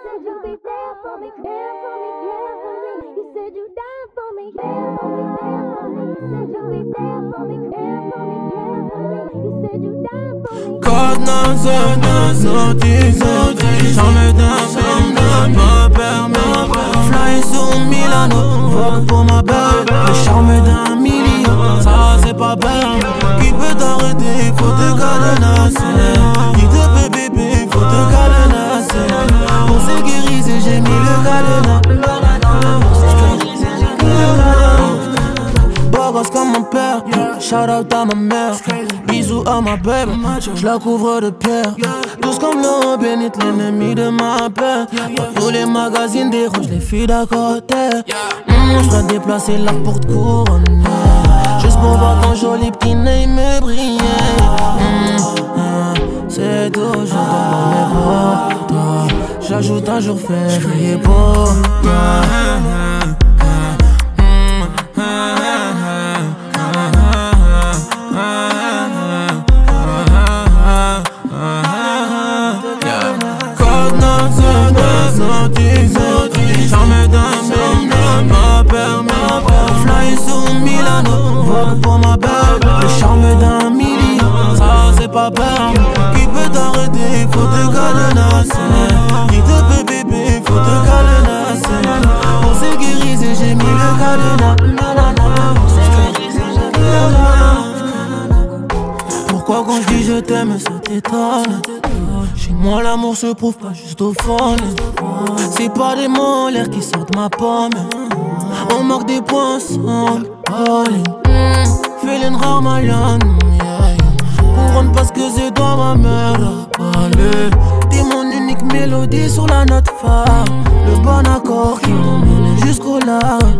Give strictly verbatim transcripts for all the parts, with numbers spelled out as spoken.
said you'd be there for me, there for me, there for me. You said you'd die for me, there for me, there for me. You said you'd be there for me, there for me, there for me. You said you'd die for me. God knows, God knows, notice, notice. Jamais d'un film ne me permet. Fly sur Milano, vogue pour ma belle. Le charme d'un million, ça c'est pas belle. Qui peut t'arrêter, faut te cadenasser. Qui te peut bébé, faut te cadenasser. Pour sécuriser, j'ai mis le cadenas. Beau gosse comme mon père, shout out à ma mère. Bisous à ma babe, je la couvre de pierre. Douce comme l'eau bénite, l'ennemi de ma paix. Pas tous les magazines dérangent les filles d'à côté. Mmh, je dois déplacer la porte couronne. Juste pour voir ton joli petit nez me briller. Mmh, mmh, c'est toujours dans mes bras. J'ajoute un jour férié pour toi. Jamais d'un film ne me permet. Fly sur Milano, vogue pour ma belle. Le charme d'un million, ça c'est pas belle. Qui peut t'arrêter, faut te cadenasser. Qui te peut bébé, faut te cadenasser. Pour sécuriser, j'ai mis le cadenas. Pourquoi quand je dis je t'aime, ça t'étonne? Chez moi l'amour se prouve pas juste au fond. C'est pas des mots, l'air qui sortent ma pomme. On marque des points ensemble. mm, Feeling rare Marianne, yeah, yeah. Couronne parce que c'est toi ma mère a parlé. T'es mon unique mélodie sur la note phare. Le bon accord qui m'emmène jusqu'au large.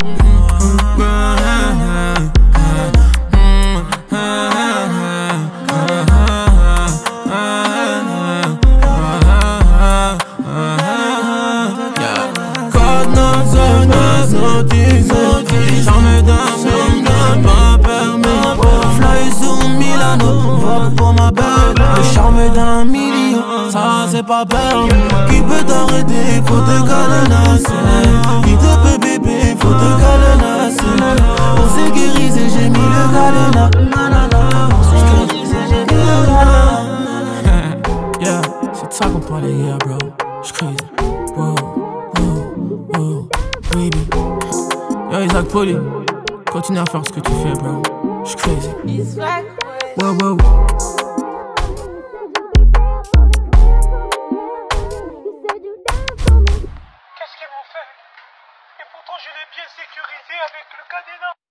Jamais d'un film ne me permet. Fly sur Milano, vogue pour ma belle. Le charme d'un million, ça c'est pas belle. Qui peut t'arrêter, faut te cadenasser. Qui te peut bébé, faut te cadenasser. Pour sécuriser, j'ai mis le cadenas. Yeah, c'est ça qu'on parlait hier, bro. J'suis crazy, bro. Oh, oh, baby. Yo Isaac Poli, continue à faire ce que tu fais, bro. J'suis crazy. Wow, wow. Qu'est-ce qu'ils m'ont fait? Et pourtant je l'ai bien sécurisé avec le cadenas.